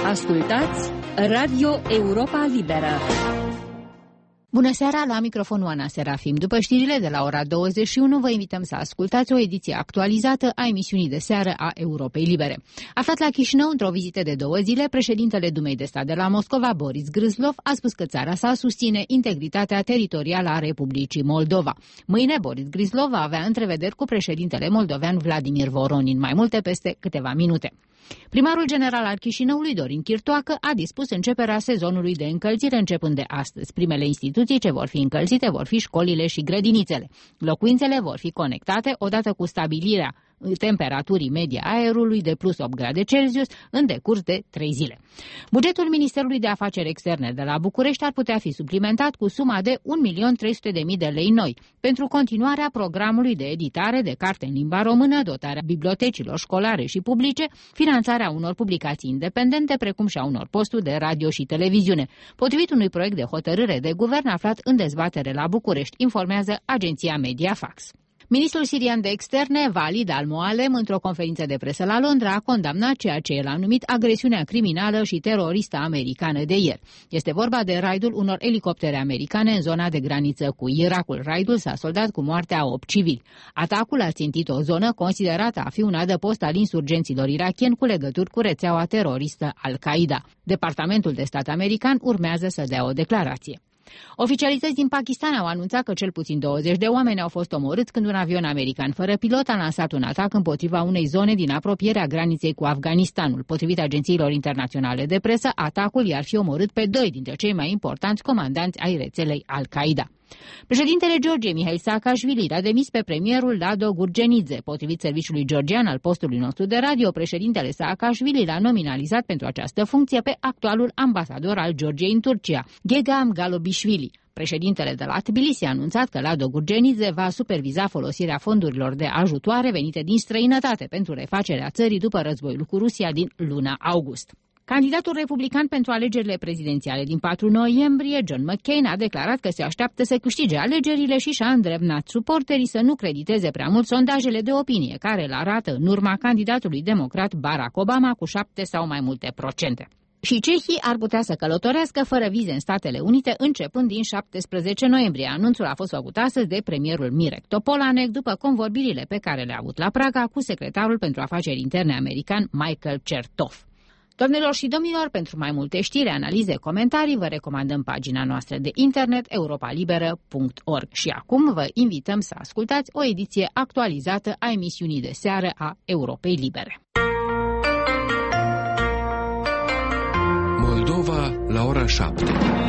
Ascultați Radio Europa Liberă. Bună seara, la microfonul Ana Serafim. După știrile de la ora 21, vă invităm să ascultați o ediție actualizată a emisiunii de seară a Europei Libere. Aflat la Chișinău într-o vizită de 2 zile, președintele Dumei de Stat de la Moscova, Boris Gryzlov, a spus că țara sa susține integritatea teritorială a Republicii Moldova. Mâine, Boris Gryzlov va avea întrevederi cu președintele moldovean Vladimir Voronin, mai multe peste câteva minute. Primarul general al Chișinăului, Dorin Chirtoacă, a dispus începerea sezonului de încălzire începând de astăzi. Primele instituții ce vor fi încălzite vor fi școlile și grădinițele. Locuințele vor fi conectate odată cu stabilirea temperaturii medie a aerului de plus 8 grade Celsius în decurs de 3 zile. Bugetul Ministerului de Afaceri Externe de la București ar putea fi suplimentat cu suma de 1.300.000 de lei noi pentru continuarea programului de editare de carte în limba română, dotarea bibliotecilor școlare și publice, finanțarea unor publicații independente, precum și a unor posturi de radio și televiziune, potrivit unui proiect de hotărâre de guvern aflat în dezbatere la București, informează agenția Mediafax. Ministrul sirian de externe, Walid al-Moalem, într-o conferință de presă la Londra, a condamnat ceea ce el a numit agresiunea criminală și teroristă americană de ieri. Este vorba de raidul unor elicoptere americane în zona de graniță cu Irakul. Raidul s-a soldat cu moartea a 8 civili. Atacul a țintit o zonă considerată a fi un adăpost al insurgenților irakieni cu legături cu rețeaua teroristă Al-Qaeda. Departamentul de Stat american urmează să dea o declarație. Oficialități din Pakistan au anunțat că cel puțin 20 de oameni au fost omorâți când un avion american fără pilot a lansat un atac împotriva unei zone din apropierea graniței cu Afganistanul. Potrivit agențiilor internaționale de presă, atacul i-ar fi omorât pe 2 dintre cei mai importanți comandanți ai rețelei Al-Qaeda. Președintele Georgiei, Mihail Saakashvili, a demis pe premierul Lado Gurgenidze. Potrivit serviciului georgian al postului nostru de radio, președintele Saakashvili l-a nominalizat pentru această funcție pe actualul ambasador al Georgiei în Turcia, Gegam Galobishvili. Președintele de la Tbilisi a anunțat că Lado Gurgenidze va superviza folosirea fondurilor de ajutoare venite din străinătate pentru refacerea țării după războiul cu Rusia din luna august. Candidatul republican pentru alegerile prezidențiale din 4 noiembrie, John McCain, a declarat că se așteaptă să câștige alegerile și și-a îndreptat suporterii să nu crediteze prea mult sondajele de opinie, care îl arată în urma candidatului democrat Barack Obama cu 7 sau mai multe procente. Și cehii ar putea să călătorească fără vize în Statele Unite începând din 17 noiembrie. Anunțul a fost făcut astăzi de premierul Mirek Topolánek după convorbirile pe care le-a avut la Praga cu secretarul pentru afaceri interne american Michael Chertoff. Doamnelor și domnilor, pentru mai multe știri, analize, comentarii, vă recomandăm pagina noastră de internet europalibera.org. Și acum vă invităm să ascultați o ediție actualizată a emisiunii de seară a Europei Libere. Moldova la ora 7.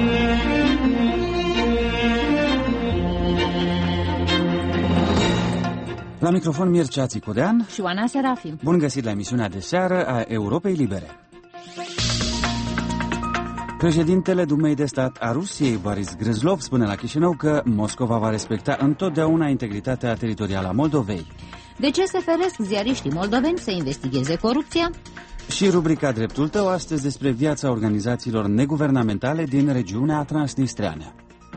La microfon Mircea Țicudean și Ana Serafim. Bun găsit la emisiunea de seară a Europei Libere. Președintele Dumei de Stat a Rusiei, Boris Gryzlov, spune la Chișinău că Moscova va respecta întotdeauna integritatea teritorială a Moldovei. De ce se feresc ziariștii moldoveni să investigheze corupția? Și rubrica Dreptul tău astăzi despre viața organizațiilor neguvernamentale din regiunea transnistreană.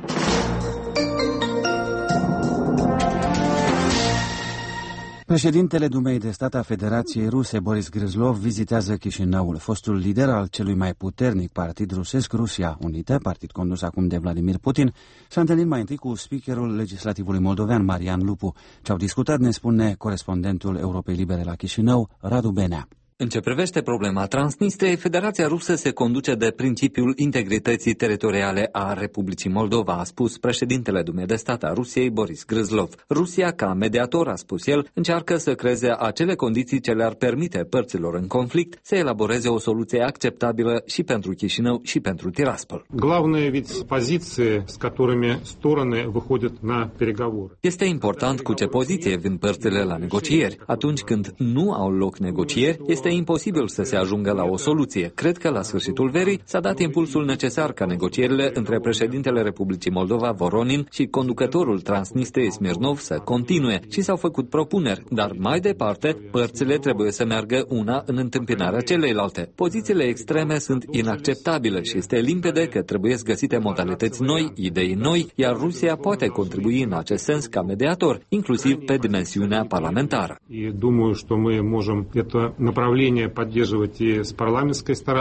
Președintele Dumei de Stat a Federației Ruse, Boris Gryzlov, vizitează Chișinăul. Fostul lider al celui mai puternic partid rusesc, Rusia Unită, partid condus acum de Vladimir Putin, s-a întâlnit mai întâi cu speakerul legislativului moldovean, Marian Lupu. Ce au discutat, ne spune corespondentul Europei Libere la Chișinău, Radu Benea. În ce privește problema Transnistriei, Federația Rusă se conduce de principiul integrității teritoriale a Republicii Moldova, a spus președintele Dumei de Stat a Rusiei, Boris Gryzlov. Rusia, ca mediator, a spus el, încearcă să creeze acele condiții ce le-ar permite părților în conflict să elaboreze o soluție acceptabilă și pentru Chișinău și pentru Tiraspol. Este important cu ce poziție vin părțile la negocieri. Atunci când nu au loc negocieri, este imposibil să se ajungă la o soluție. Cred că la sfârșitul verii s-a dat impulsul necesar ca negocierile între președintele Republicii Moldova, Voronin, și conducătorul Transnistriei, Smirnov, să continue și s-au făcut propuneri, dar mai departe, părțile trebuie să meargă una în întâmpinarea celeilalte. Pozițiile extreme sunt inacceptabile și este limpede că trebuie găsite modalități noi, idei noi, iar Rusia poate contribui în acest sens ca mediator, inclusiv pe dimensiunea parlamentară. Думаю, что мы можем это направление поддерживать и с парламентской стороны.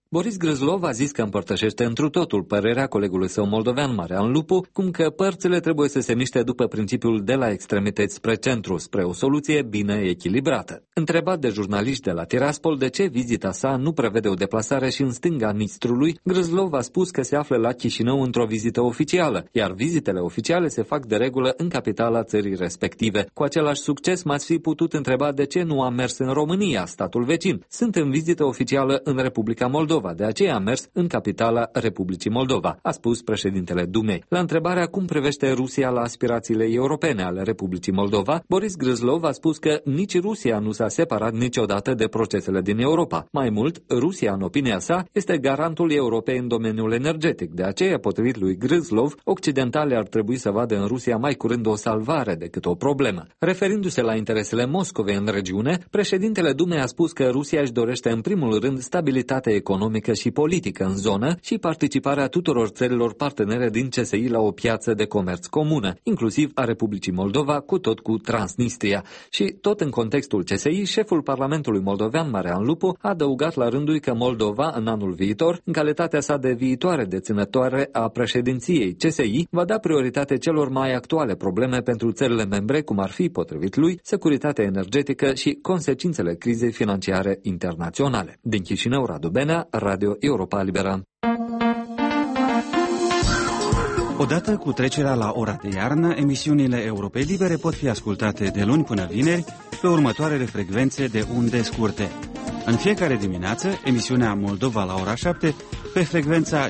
Boris Gryzlov a zis că împărtășește întru totul părerea colegului său moldovean Marian Lupu, cum că părțile trebuie să se miște după principiul de la extremități spre centru, spre o soluție bine echilibrată. Întrebat de jurnaliști de la Tiraspol de ce vizita sa nu prevede o deplasare și în stânga Nistrului, Gryzlov a spus că se află la Chișinău într-o vizită oficială, iar vizitele oficiale se fac de regulă în capitala țării respective. Cu același succes m-ați fi putut întreba de ce nu am mers în România, statul vecin. Sunt în vizită oficială în Republica Moldova, de aceea am mers în capitala Republicii Moldova, a spus președintele Dumei. La întrebarea cum privește Rusia la aspirațiile europene ale Republicii Moldova, Boris Gryzlov a spus că nici Rusia nu s-a separat niciodată de procesele din Europa. Mai mult, Rusia, în opinia sa, este garantul Europei în domeniul energetic. De aceea, potrivit lui Gryzlov, occidentalii ar trebui să vadă în Rusia mai curând o salvare decât o problemă. Referindu-se la interesele Moscovei în regiune, președintele Dumei a spus că Rusia își dorește în primul rând stabilitate economică și politică în zonă și participarea tuturor țărilor partenere din CSI la o piață de comerț comună, inclusiv a Republicii Moldova, cu Transnistria. Și tot în contextul CSI, șeful Parlamentului moldovean Marian Lupu a adăugat la rândul că Moldova, în anul viitor, în calitatea sa de viitoare deținătoare a președinției CSI, va da prioritate celor mai actuale probleme pentru țările membre, cum ar fi, potrivit lui, securitatea energetică și consecințele crizei financiare internaționale. Din Chișinău, Radu Benea, Radio Europa Liberă. Odată cu trecerea la ora de iarnă, emisiunile Europei Libere pot fi ascultate de luni până vineri pe următoarele frecvențe de unde scurte. În fiecare dimineață, emisiunea Moldova la ora 7 pe frecvența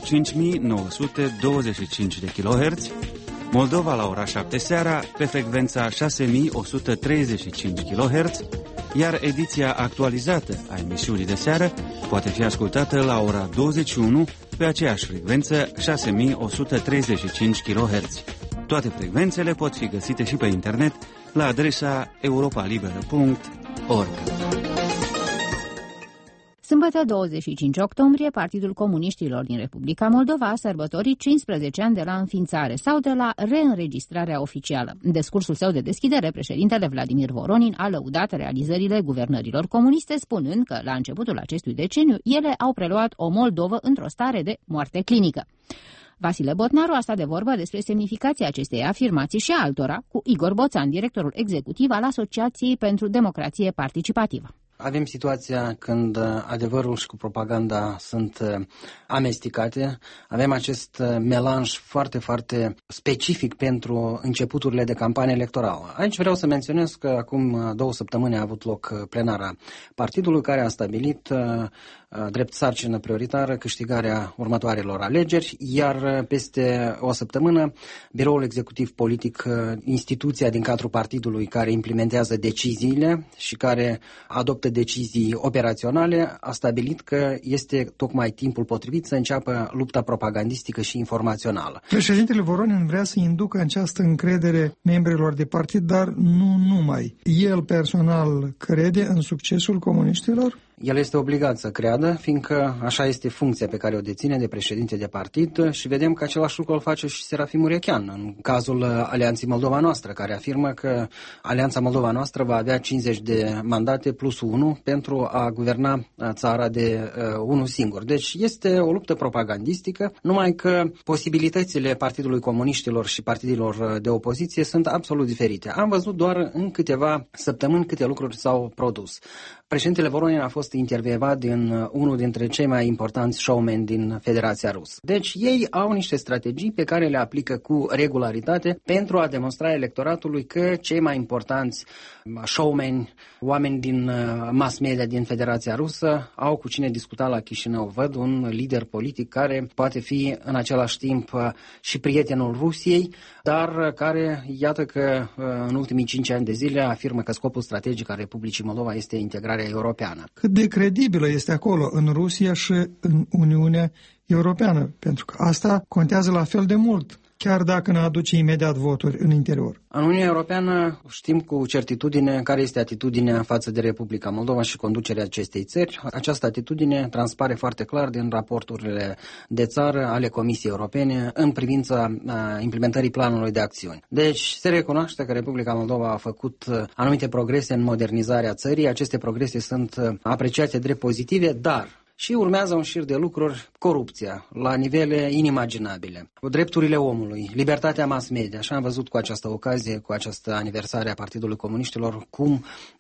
5925 de kHz, Moldova la ora 7 seara pe frecvența 6135 kHz, iar ediția actualizată a emisiunii de seară poate fi ascultată la ora 21 pe aceeași frecvență 6135 kHz. Toate frecvențele pot fi găsite și pe internet la adresa europalibera.org. Sâmbătă 25 octombrie, Partidul Comuniștilor din Republica Moldova a sărbătorit 15 ani de la înființare sau de la reînregistrarea oficială. În discursul său de deschidere, președintele Vladimir Voronin a lăudat realizările guvernărilor comuniste, spunând că la începutul acestui deceniu ele au preluat o Moldovă într-o stare de moarte clinică. Vasile Botnaru a stat de vorbă despre semnificația acestei afirmații și altora cu Igor Boțan, directorul executiv al Asociației pentru Democrație Participativă. Avem situația când adevărul și cu propaganda sunt amestecate. Avem acest melanj foarte, foarte specific pentru începuturile de campanie electorală. Aici vreau să menționez că acum 2 săptămâni a avut loc plenara partidului, care a stabilit drept sarcină prioritară câștigarea următoarelor alegeri, iar peste o săptămână Biroul Executiv Politic, instituția din cadrul partidului care implementează deciziile și care adoptă decizii operaționale, a stabilit că este tocmai timpul potrivit să înceapă lupta propagandistică și informațională. Președintele Voronin vrea să inducă această încredere membrilor de partid, dar nu numai. El personal crede în succesul comuniștilor? El este obligat să creadă, fiindcă așa este funcția pe care o deține de președinte de partid și vedem că același lucru îl face și Serafim Urechean în cazul Alianței Moldova Noastră, care afirmă că Alianța Moldova Noastră va avea 50 de mandate plus 1 pentru a guverna țara de unul singur. Deci este o luptă propagandistică, numai că posibilitățile Partidului Comuniștilor și partidelor de opoziție sunt absolut diferite. Am văzut doar în câteva săptămâni câte lucruri s-au produs. Președintele Voronin a fost intervievat din unul dintre cei mai importanți showmeni din Federația Rusă. Deci ei au niște strategii pe care le aplică cu regularitate pentru a demonstra electoratului că cei mai importanți showmeni, oameni din mass media din Federația Rusă, au cu cine discuta la Chișinău. Văd un lider politic care poate fi în același timp și prietenul Rusiei, dar care, iată că în ultimii 5 ani de zile afirmă că scopul strategic al Republicii Moldova este integrarea europeană. Cât de credibilă este acolo, în Rusia și în Uniunea Europeană? Pentru că asta contează la fel de mult, chiar dacă ne aduce imediat voturi în interior. În Uniunea Europeană știm cu certitudine care este atitudinea față de Republica Moldova și conducerea acestei țări. Această atitudine transpare foarte clar din raporturile de țară ale Comisiei Europene în privința implementării planului de acțiuni. Deci se recunoaște că Republica Moldova a făcut anumite progrese în modernizarea țării. Aceste progrese sunt apreciate drept pozitive, dar Și urmează un șir de lucruri, corupția, la nivele inimaginabile, drepturile omului, libertatea mass media. Așa am văzut cu această ocazie, cu această aniversare a Partidului Comuniștilor, cum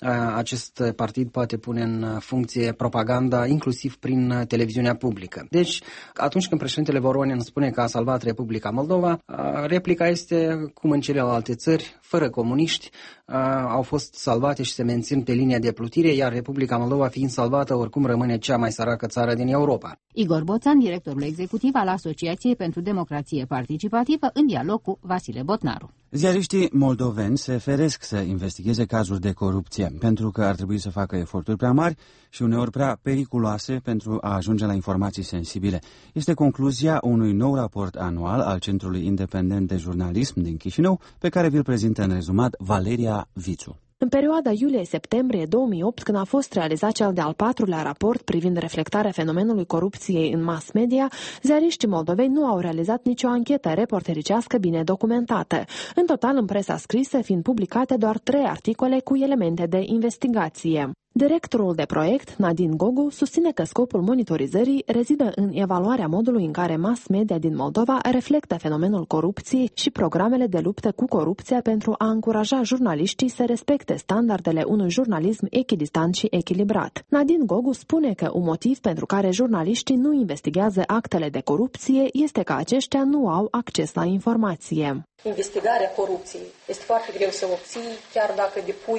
acest partid poate pune în funcție propaganda, inclusiv prin televiziunea publică. Deci, atunci când președintele Voronin spune că a salvat Republica Moldova, replica este, cum în celelalte țări, fără comuniști, au fost salvate și se mențin pe linia de plutire, iar Republica Moldova, fiind salvată, oricum rămâne cea mai săracă țară din Europa. Igor Boțan, directorul executiv al Asociației pentru Democrație Participativă, în dialog cu Vasile Botnaru. Ziariștii moldoveni se feresc să investigheze cazuri de corupție, pentru că ar trebui să facă eforturi prea mari și uneori prea periculoase pentru a ajunge la informații sensibile. Este concluzia unui nou raport anual al Centrului Independent de Jurnalism din Chișinău, pe care vi-l prezintă în rezumat Valeria Vițu. În perioada iulie-septembrie 2008, când a fost realizat cel de-al 4-lea raport privind reflectarea fenomenului corupției în mass media, ziariștii moldoveni nu au realizat nicio anchetă reportericească bine documentată. În total, în presa scrisă, fiind publicate doar 3 articole cu elemente de investigație. Directorul de proiect, Nadine Gogu, susține că scopul monitorizării rezidă în evaluarea modului în care mass media din Moldova reflectă fenomenul corupției și programele de luptă cu corupția pentru a încuraja jurnaliștii să respecte standardele unui jurnalism echidistant și echilibrat. Nadine Gogu spune că un motiv pentru care jurnaliștii nu investigează actele de corupție este că aceștia nu au acces la informație. Investigarea corupției este foarte greu să obții, chiar dacă depui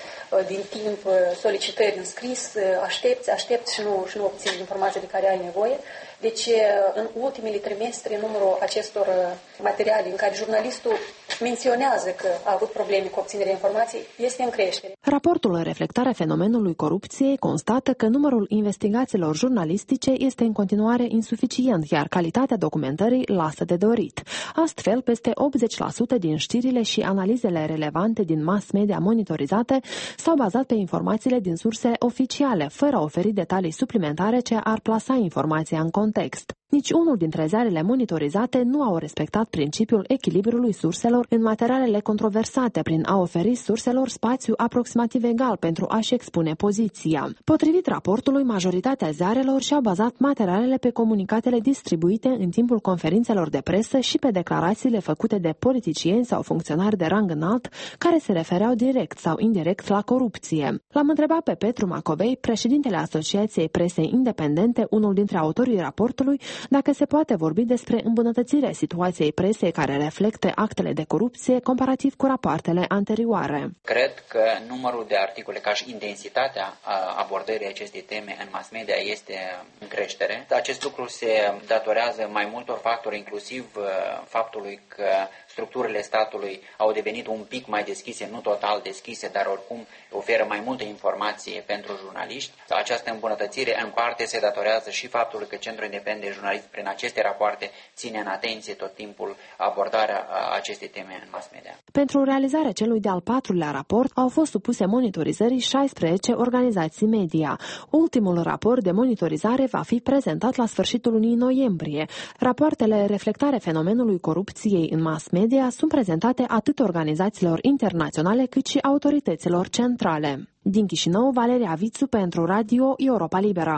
din timp solicitări în scris, aștepți și nu obții informația de care ai nevoie. Deci, în ultimele trimestre, numărul acestor materiale în care jurnalistul menționează că a avut probleme cu obținerea informației este în creștere. Raportul Reflectarea fenomenului corupției constată că numărul investigațiilor jurnalistice este în continuare insuficient, iar calitatea documentării lasă de dorit. Astfel, peste 80% din știrile și analizele relevante din mass media monitorizate s-au bazat pe informațiile din surse oficiale, fără a oferi detalii suplimentare ce ar plasa informația în context. Nici unul dintre ziarele monitorizate nu au respectat principiul echilibrului surselor în materialele controversate prin a oferi surselor spațiu aproximativ egal pentru a-și expune poziția. Potrivit raportului, majoritatea ziarelor și-au bazat materialele pe comunicatele distribuite în timpul conferințelor de presă și pe declarațiile făcute de politicieni sau funcționari de rang înalt care se refereau direct sau indirect la corupție. L-am întrebat pe Petru Macovei, președintele Asociației Presei Independente, unul dintre autorii raportului, dacă se poate vorbi despre îmbunătățirea situației presei care reflecte actele de corupție comparativ cu rapoartele anterioare. Cred că numărul de articole ca și intensitatea abordării acestei teme în mass media este în creștere. Acest lucru se datorează mai multor factori, inclusiv faptului că structurile statului au devenit un pic mai deschise, nu total deschise, dar oricum oferă mai multă informație pentru jurnaliști. Această îmbunătățire în parte se datorează și faptului că Centrul Independent de Jurnalism prin aceste rapoarte ține în atenție tot timpul abordarea acestei teme în mass media. Pentru realizarea celui de-al 4-lea raport au fost supuse monitorizării 16 organizații media. Ultimul raport de monitorizare va fi prezentat la sfârșitul lunii noiembrie. Rapoartele reflectare fenomenului corupției în mass media sunt prezentate atât organizațiilor internaționale cât și autorităților centrale. Din Chișinău, Valeria Vițu pentru Radio Europa Liberă.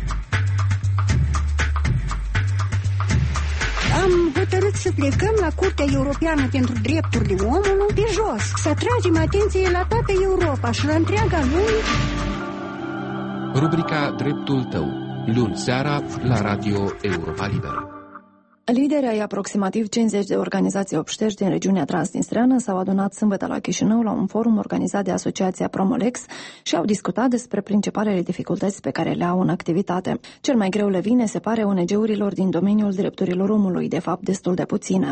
Am hotărât să plecăm la Curtea Europeană pentru Drepturile Omului pe jos, să atragem atenție la toată Europa și la întreaga lume. Rubrica Dreptul tău, luni seara la Radio Europa Liberă. Liderii ai aproximativ 50 de organizații obștești din regiunea transnistreană s-au adunat sâmbătă la Chișinău la un forum organizat de Asociația Promolex și au discutat despre principalele dificultăți pe care le au în activitate. Cel mai greu le vine, se pare, ONG-urilor din domeniul drepturilor omului, de fapt destul de puține.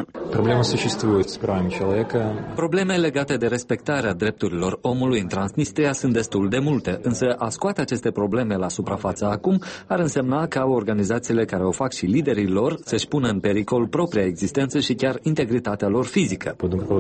Probleme legate de respectarea drepturilor omului în Transnistria sunt destul de multe, însă a scoate aceste probleme la suprafață acum ar însemna ca organizațiile care o fac și liderii lor să-și pună în pericol propria existență și chiar integritatea lor fizică.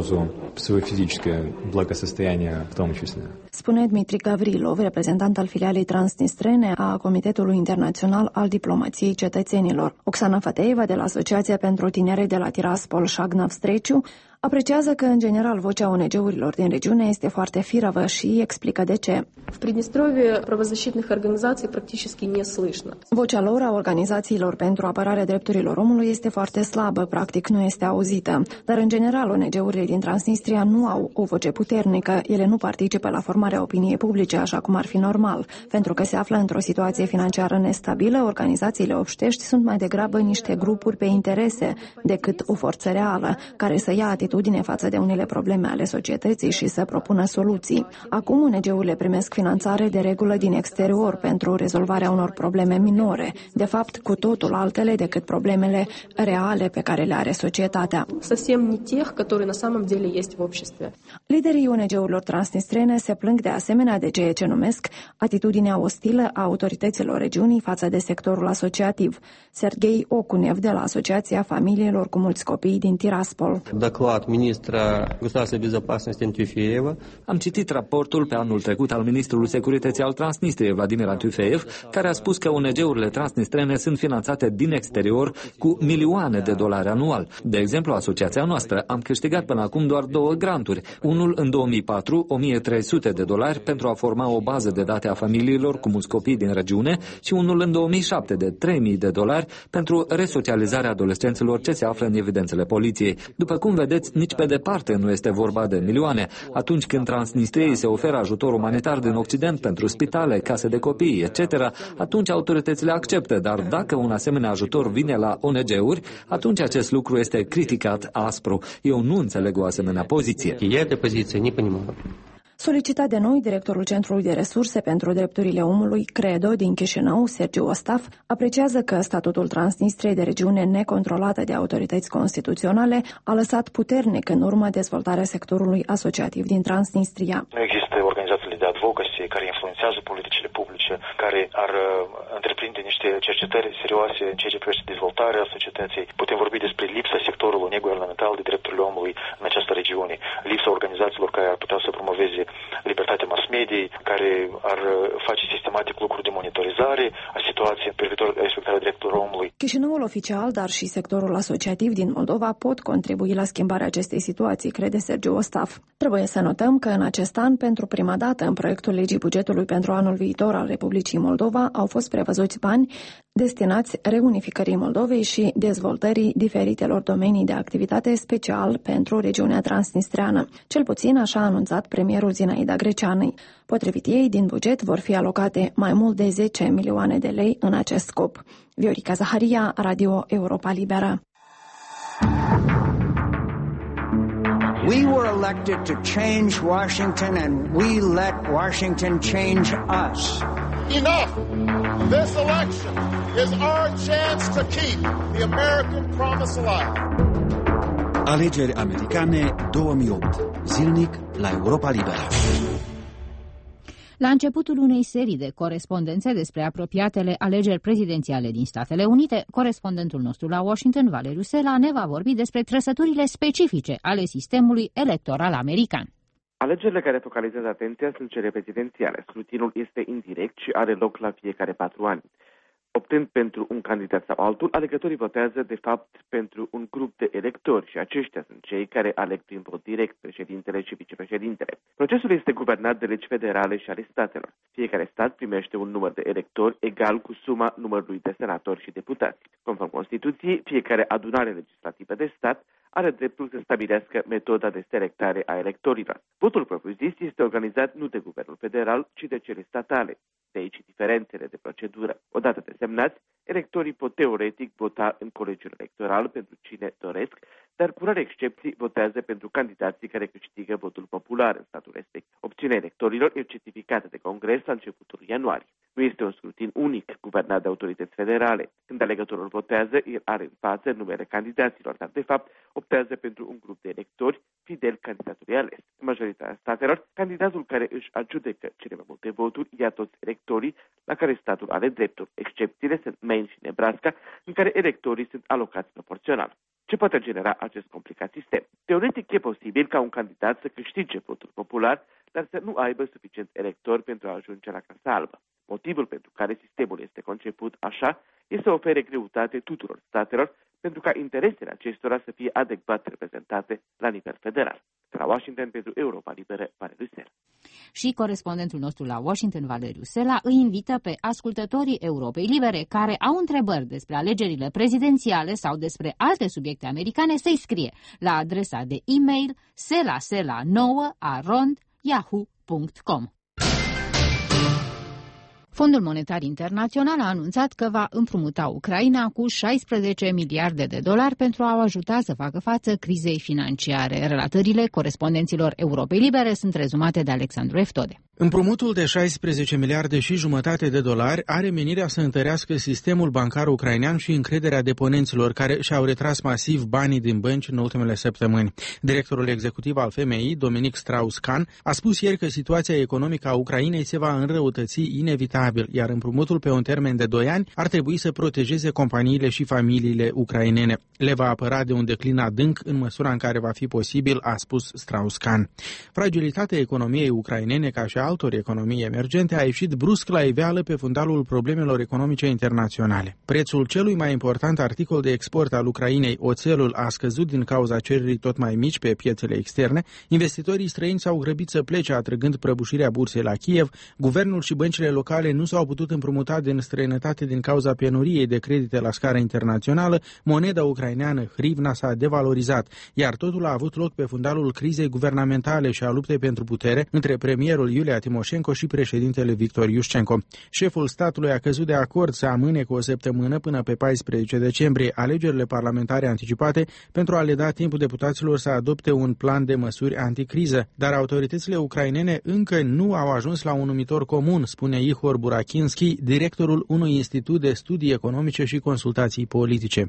Spune Dmitri Gavrilov, reprezentant al filialei transnistrene a Comitetului Internațional al Diplomației Cetățenilor. Oksana Fateeva de la Asociația pentru Tineri de la Tiraspol și Agnav Streciu Apreciază că, în general, vocea ONG-urilor din regiune este foarte firavă și explică de ce. В Приднестровье правозащитных организаций практически не слышно. Vocea lor a organizațiilor pentru apărarea drepturilor omului este foarte slabă, practic nu este auzită. Dar, în general, ONG-urile din Transnistria nu au o voce puternică. Ele nu participă la formarea opiniei publice, așa cum ar fi normal. Pentru că se află într-o situație financiară nestabilă, organizațiile obștești sunt mai degrabă niște grupuri pe interese decât o forță reală, care să ia atitudine față de unele probleme ale societății și să propună soluții. Acum ONG-urile primesc finanțare de regulă din exterior pentru rezolvarea unor probleme minore, de fapt cu totul altele decât problemele reale pe care le are societatea. Liderii ONG-urilor transnistrene se plâng de asemenea de ceea ce numesc atitudinea ostilă a autorităților regiunii față de sectorul asociativ. Serghei Okunev de la Asociația Familiilor cu mulți copii din Tiraspol. Am citit raportul pe anul trecut al ministrului Securității al Transnistriei, Vladimir Antufeev, care a spus că ONG-urile transnistrene sunt finanțate din exterior cu milioane de dolari anual. De exemplu, asociația noastră am câștigat până acum doar 2 granturi. Unul în 2004, $1.300 pentru a forma o bază de date a familiilor cu mulți copii din regiune și unul în 2007 de $3.000 pentru resocializarea adolescenților ce se află în evidențele poliției. După cum vedeți, nici pe departe nu este vorba de milioane. Atunci când Transnistriei se oferă ajutor umanitar din Occident pentru spitale, case de copii, etc., atunci autoritățile acceptă, dar dacă un asemenea ajutor vine la ONG-uri, atunci acest lucru este criticat aspru. Eu nu înțeleg o asemenea poziție. Solicitat de noi, directorul Centrului de Resurse pentru Drepturile Omului, CREDO, din Chișinău, Sergiu Ostaf, apreciază că statutul Transnistriei de regiune necontrolată de autorități constituționale a lăsat puternic în urmă dezvoltarea sectorului asociativ din Transnistria. Nu există organizațiile de advocacy care influențează politicile publice, care ar întreprinde niște cercetări serioase în ceea ce privește dezvoltarea societății. Putem vorbi despre lipsa sectorului neguvernamental de drepturile omului în această regiune, lipsa organizațiilor care ar putea să promoveze libertatea mass-mediei, care ar face sistematic lucruri de monitorizare a situației privitor la respectarea drepturilor omului. Chișinăul oficial, dar și sectorul asociativ din Moldova pot contribui la schimbarea acestei situații, crede Sergiu Ostaf. Trebuie să notăm că în acest an, pentru prima dată în proiectul legii bugetului pentru anul viitor al Republicii Moldova, au fost prevăzuți bani destinați reunificării Moldovei și dezvoltării diferitelor domenii de activitate special pentru regiunea transnistreană. Cel puțin așa a anunțat premierul Zinaida Greceanu. Potrivit ei, din buget vor fi alocate mai mult de 10 milioane de lei în acest scop. Viorica Zaharia, Radio Europa Liberă. We were elected to change Washington, and we let Washington change us. Enough! This election is our chance to keep the American promise alive. Alegeri americane 2008. Zilnic la Europa Liberă. La începutul unei serii de corespondențe despre apropiatele alegeri prezidențiale din Statele Unite, corespondentul nostru la Washington, Valeriu Sela, ne va vorbi despre trăsăturile specifice ale sistemului electoral american. Alegerile care focalizează atenția sunt cele prezidențiale. Scrutinul este indirect și are loc la fiecare 4 ani. Optând pentru un candidat sau altul, alegătorii votează de fapt pentru un grup de electori și aceștia sunt cei care aleg prin vot direct președintele și vicepreședintele. Procesul este guvernat de legi federale și ale statelor. Fiecare stat primește un număr de electori egal cu suma numărului de senatori și deputați. Conform Constituției, fiecare adunare legislativă de stat are dreptul să stabilească metoda de selectare a electorilor. Votul propriu-zis este organizat nu de guvernul federal, ci de cele statale. De aici diferențele de procedură. Odată desemnați, electorii pot teoretic vota în colegiul electoral pentru cine doresc, dar cu rare excepții votează pentru candidații care câștigă votul popular în statul respectiv. Opțiunea electorilor e certificată de Congres la începutul ianuarie. Nu este un scrutin unic, guvernat de autorități federale. Când alegătorul votează, el are în față numele candidaților, dar de fapt optează pentru un grup de electori fidel candidatului ales. În majoritatea statelor, candidatul care își adjudecă cele mai multe voturi ia toți electorii la care statul are dreptul. Excepțiile sunt Maine și Nebraska, în care electorii sunt alocați proporțional. Ce poate genera acest complicat sistem? Teoretic e posibil ca un candidat să câștige votul popular, dar să nu aibă suficient electori pentru a ajunge la Casa Albă. Motivul pentru care sistemul este conceput așa este să ofere greutate tuturor statelor pentru ca interesele acestora să fie adecvat reprezentate la nivel federal. De la Washington, pentru Europa Liberă, Valeriu Sela. Și corespondentul nostru la Washington, Valeriu Sela, îi invită pe ascultătorii Europei Libere care au întrebări despre alegerile prezidențiale sau despre alte subiecte americane să-i scrie la adresa de e-mail selasela9@yahoo.com. Fondul Monetar Internațional a anunțat că va împrumuta Ucraina cu 16 miliarde de dolari pentru a o ajuta să facă față crizei financiare. Relatările corespondenților Europei Libere sunt rezumate de Alexandru Eftode. Împrumutul de 16 miliarde și jumătate de dolari are menirea să întărească sistemul bancar ucrainean și încrederea deponenților care și-au retras masiv banii din bănci în ultimele săptămâni. Directorul executiv al FMI, Dominic Strauss-Kahn, a spus ieri că situația economică a Ucrainei se va înrăutăți inevitabil, iar împrumutul pe un termen de 2 ani ar trebui să protejeze companiile și familiile ucrainene. Le va apăra de un declin adânc în măsura în care va fi posibil, a spus Strauss-Kahn. Fragilitatea economiei ucrainene, ca și altor economii emergente, a ieșit brusc la iveală pe fundalul problemelor economice internaționale. Prețul celui mai important articol de export al Ucrainei, oțelul, a scăzut din cauza cererii tot mai mici pe piețele externe. Investitorii străini s-au grăbit să plece, atrăgând prăbușirea bursei la Kiev. Guvernul și băncile locale nu s-au putut împrumuta din străinătate din cauza penuriei de credite la scară internațională. Moneda ucraineană, hrivna, s-a devalorizat, iar totul a avut loc pe fundalul crizei guvernamentale și a luptei pentru putere între premierul Iulia Timoșenko și președintele Victor Iușcenko. Șeful statului a căzut de acord să amâne cu o săptămână până pe 14 decembrie alegerile parlamentare anticipate pentru a le da timp deputaților să adopte un plan de măsuri anticriză, dar autoritățile ucrainene încă nu au ajuns la un numitor comun, spune Ihor Burakinski, directorul unui institut de studii economice și consultații politice.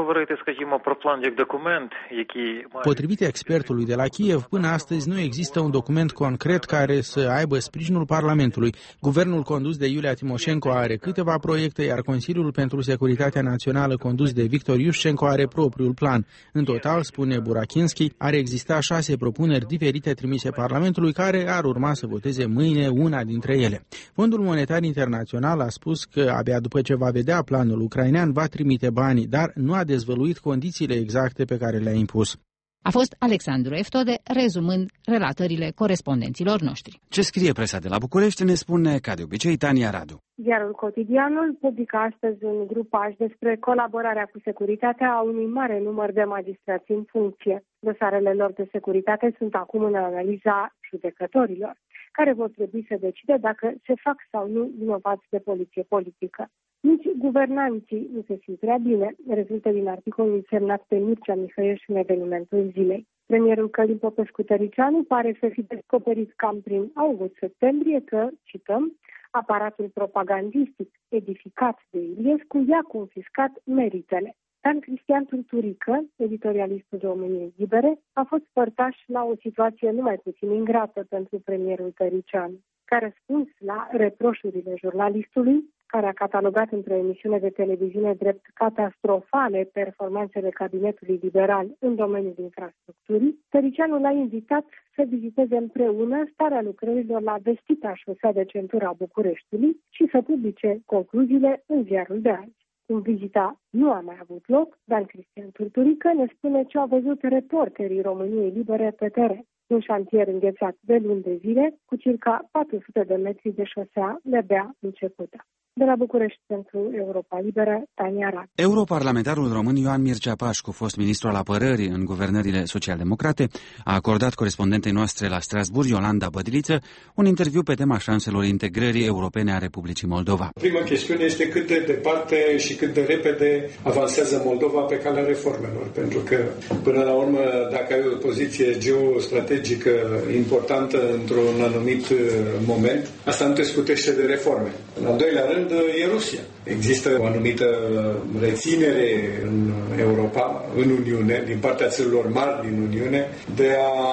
Potrivit expertului de la Kiev, până astăzi nu există un document concret care să aibă sprijinul Parlamentului. Guvernul condus de Iulia Timoșenko are câteva proiecte, iar Consiliul pentru Securitatea Națională condus de Victor Iușcenko are propriul plan. În total, spune Burakinski, ar exista 6 propuneri diferite trimise Parlamentului, care ar urma să voteze mâine una dintre ele. Fondul Monetar Internațional a spus că abia după ce va vedea planul ucrainean va trimite banii, dar nu a dezvăluit condițiile exacte pe care le-a impus. A fost Alexandru Eftode, rezumând relatările corespondenților noștri. Ce scrie presa de la București ne spune, ca de obicei, Tania Radu. Ziarul Cotidianul publică astăzi un grupaj despre colaborarea cu securitatea a unui mare număr de magistrați în funcție. Dosarele lor de securitate sunt acum în analiza judecătorilor, care vor trebui să decide dacă se fac sau nu vinovați de poliție politică. Nici guvernanții nu se simt prea bine, rezultă din articolul semnat pe Mircea Mihăieș în evenimentul zilei. Premierul Călin Popescu-Tăricianu pare să fi descoperit cam prin august-septembrie că, cităm, aparatul propagandistic edificat de Iliescu i-a confiscat meritele. Dan Cristian Turturică, editorialistul României Libere, a fost părtaș la o situație numai puțin ingrată pentru premierul Tăricianu. Ca răspuns la reproșurile jurnalistului, care a catalogat într-o emisiune de televiziune drept catastrofale performanțele cabinetului liberal în domeniul infrastructurii, Tăricianu l-a invitat să viziteze împreună starea lucrărilor la vestita șosea de centură a Bucureștiului și să publice concluziile în ziarul de azi. Cum vizita nu a mai avut loc, Dan Cristian Turturică ne spune ce au văzut reporterii României Libere pe teren. Un șantier înghețat de luni de zile, cu circa 400 de metri de șosea de-abia începută. De la București pentru Europa Liberă, Tania Rad. Europarlamentarul român Ioan Mircea Pașcu, fost ministru al apărării în guvernările social-democrate, a acordat corespondentei noastre la Strasbourg, Iolanda Bădiliță, un interviu pe tema șanselor integrării europene a Republicii Moldova. Prima chestiune este cât de departe și cât de repede avansează Moldova pe calea reformelor, pentru că, până la urmă, dacă ai o poziție geostrategică importantă într-un anumit moment, asta nu te scutește de reforme. În al doilea rând, e Rusia. Există o anumită reținere în Europa, în Uniune, din partea țărilor mari din Uniune, de a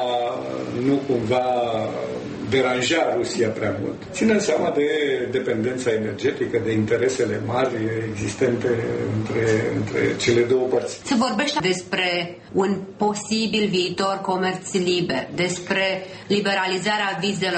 nu cumva deranja Rusia prea mult, ținând seama de dependența energetică, de interesele mari existente între cele două părți. Se vorbește despre un posibil viitor comerț liber, despre liberalizarea vizelor.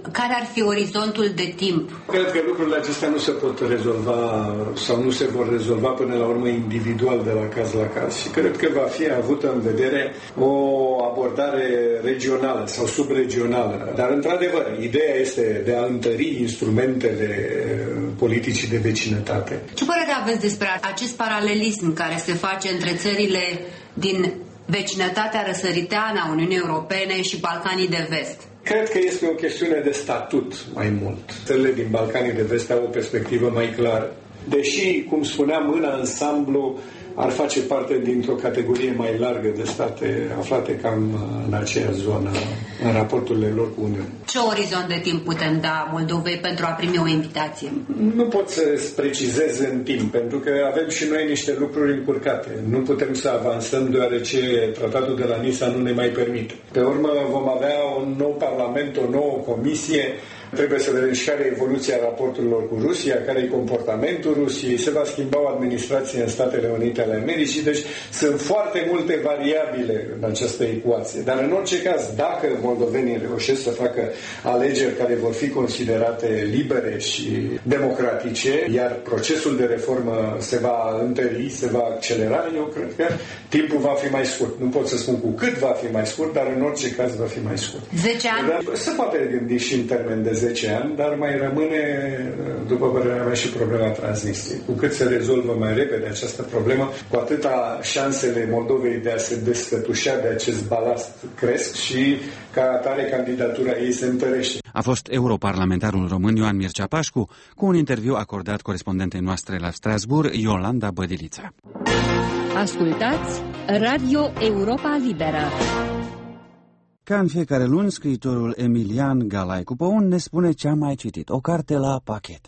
care ar fi orizontul de timp? Cred că lucrurile acestea nu se pot rezolva sau nu se vor rezolva până la urmă individual de la caz la caz și cred că va fi avută în vedere o abordare regională sau subregională. Dar, într-adevăr, ideea este de a întări instrumentele politicii de vecinătate. Ce părere aveți despre acest paralelism care se face între țările din vecinătatea răsăriteană a Uniunii Europene și Balcanii de Vest? Cred că este o chestiune de statut mai mult. Țările din Balcanii de Vest au o perspectivă mai clară. Deși, cum spuneam, în ansamblu ar face parte dintr-o categorie mai largă de state aflate cam în aceea zonă, în raporturile lor cu Uniunea. Ce orizont de timp putem da Moldovei pentru a primi o invitație? Nu pot să-ți precizez în timp, pentru că avem și noi niște lucruri încurcate. Nu putem să avansăm deoarece tratatul de la Nisa nu ne mai permite. Pe urmă vom avea un nou parlament, o nouă comisie. Trebuie să vedem și care e evoluția raporturilor cu Rusia, care e comportamentul Rusiei, se va schimba o administrație în Statele Unite ale Americii, deci sunt foarte multe variabile în această ecuație. Dar în orice caz, dacă moldovenii reușesc să facă alegeri care vor fi considerate libere și democratice, iar procesul de reformă se va întări, se va accelera, eu cred că timpul va fi mai scurt. Nu pot să spun cu cât va fi mai scurt, dar în orice caz va fi mai scurt. 10 ani? Dar se poate gândi și în termen de 10 ani, dar mai rămâne, după părerea mea, și problema Transnistriei. Cu cât se rezolvă mai repede această problemă, cu atâta șansele Moldovei de a se desfătușa de acest balast cresc și ca atare candidatura ei se întărește. A fost europarlamentarul român Ioan Mircea Pașcu cu un interviu acordat corespondentei noastre la Strasbourg, Iolanda Bădilița. Ascultați Radio Europa Liberă. Ca în fiecare luni, scriitorul Emilian Galaicu Păun ne spune ce a mai citit. O carte la pachet.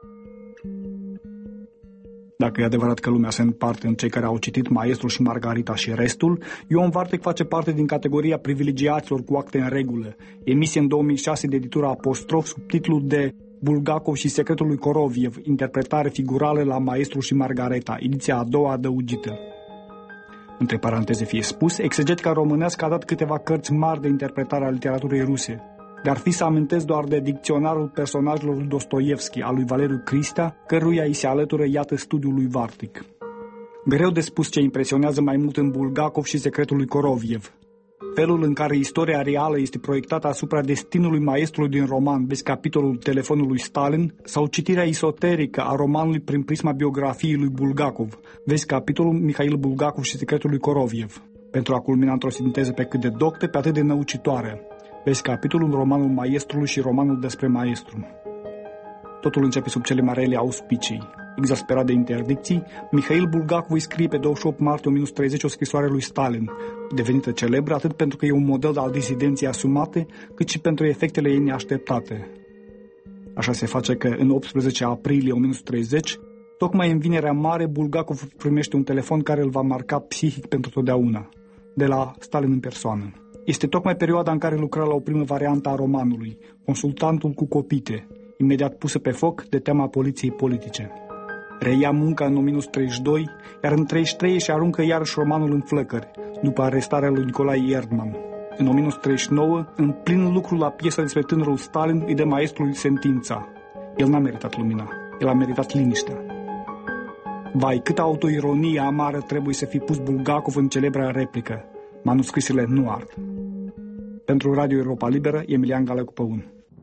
Dacă e adevărat că lumea se împarte în cei care au citit Maestrul și Margarita și restul, Ion Vartec face parte din categoria privilegiaților cu acte în regulă, emisie în 2006 de editura Apostrof sub titlul de Bulgakov și secretul lui Koroviev, interpretare figurală la Maestrul și Margareta, ediția a doua adăugită. Între paranteze fie spus, exegetica românească a dat câteva cărți mari de interpretare a literaturii ruse. Dar fi să amintesc doar de dicționarul personajelor lui Dostoievski, al lui Valeriu Cristea, căruia îi se alătură iată studiul lui Vartic. Greu de spus ce impresionează mai mult în Bulgakov și secretul lui Koroviev. Felul în care istoria reală este proiectată asupra destinului maestrului din roman, vezi capitolul Telefonul lui Stalin, sau citirea isoterică a romanului prin prisma biografiei lui Bulgakov, vezi capitolul Mihail Bulgakov și secretul lui Koroviev, pentru a culmina într-o sinteză pe cât de doctă, pe atât de năucitoare. Vezi capitolul Romanul maestrului și romanul despre maestru. Totul începe sub cele mai rele auspicii. Exasperat de interdicții, Mihail Bulgakov îi scrie pe 28 martie 1930 o scrisoare lui Stalin, devenită celebră atât pentru că e un model al disidenției asumate, cât și pentru efectele ei neașteptate. Așa se face că în 18 aprilie 1930, tocmai în Vinerea Mare, Bulgakov primește un telefon care îl va marca psihic pentru totdeauna, de la Stalin în persoană. Este tocmai perioada în care lucra la o primă variantă a romanului, Consultantul cu copite, imediat pusă pe foc de teama poliției politice. Reia munca în 1932, iar în 1933 își aruncă iarăși romanul în flăcări, după arestarea lui Nicolae Erdman. În 1939, în plin lucru la piesa despre tânărul Stalin, îi dă maestrului sentința. El n-a meritat lumina, el a meritat liniștea. Vai, câtă autoironie amară trebuie să fi pus Bulgakov în celebra replică. Manuscrisele nu ard. Pentru Radio Europa Liberă, Emilian Galaicu Păun.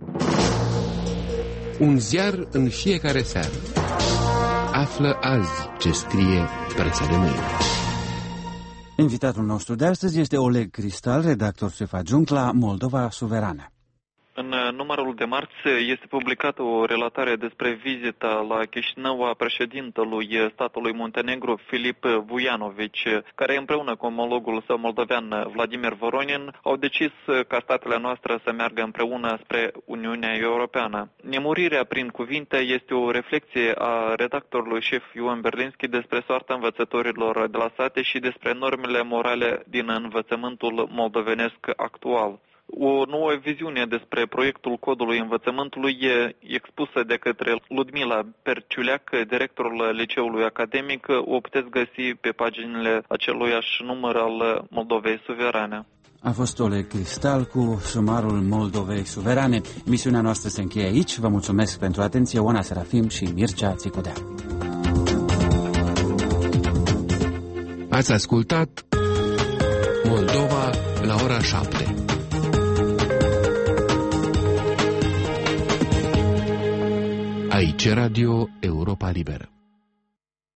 Un ziar în fiecare seară. Află azi ce scrie presa de mâine. Invitatul nostru de astăzi este Oleg Cristal, redactor șef adjunct la Moldova Suverană. În numărul de marți este publicată o relatare despre vizita la Chișinău a președintelui statului Muntenegru, Filip Vujanović, care împreună cu omologul său moldovean Vladimir Voronin au decis ca statele noastre să meargă împreună spre Uniunea Europeană. Nemurirea prin cuvinte este o reflexie a redactorului șef Ioan Berlinski despre soarta învățătorilor de la sate și despre normele morale din învățământul moldovenesc actual. O nouă viziune despre proiectul codului învățământului e expusă de către Ludmila Perciuleac, directorul liceului academic. O puteți găsi pe paginile aceluiași număr al Moldovei Suverane. A fost Oleg Cristal cu sumarul Moldovei suverane. Misiunea noastră se încheie aici. Vă mulțumesc pentru atenție. Oana Serafim și Mircea Țicudea. Ați ascultat Moldova la ora 7. Aici Radio Europa Liberă.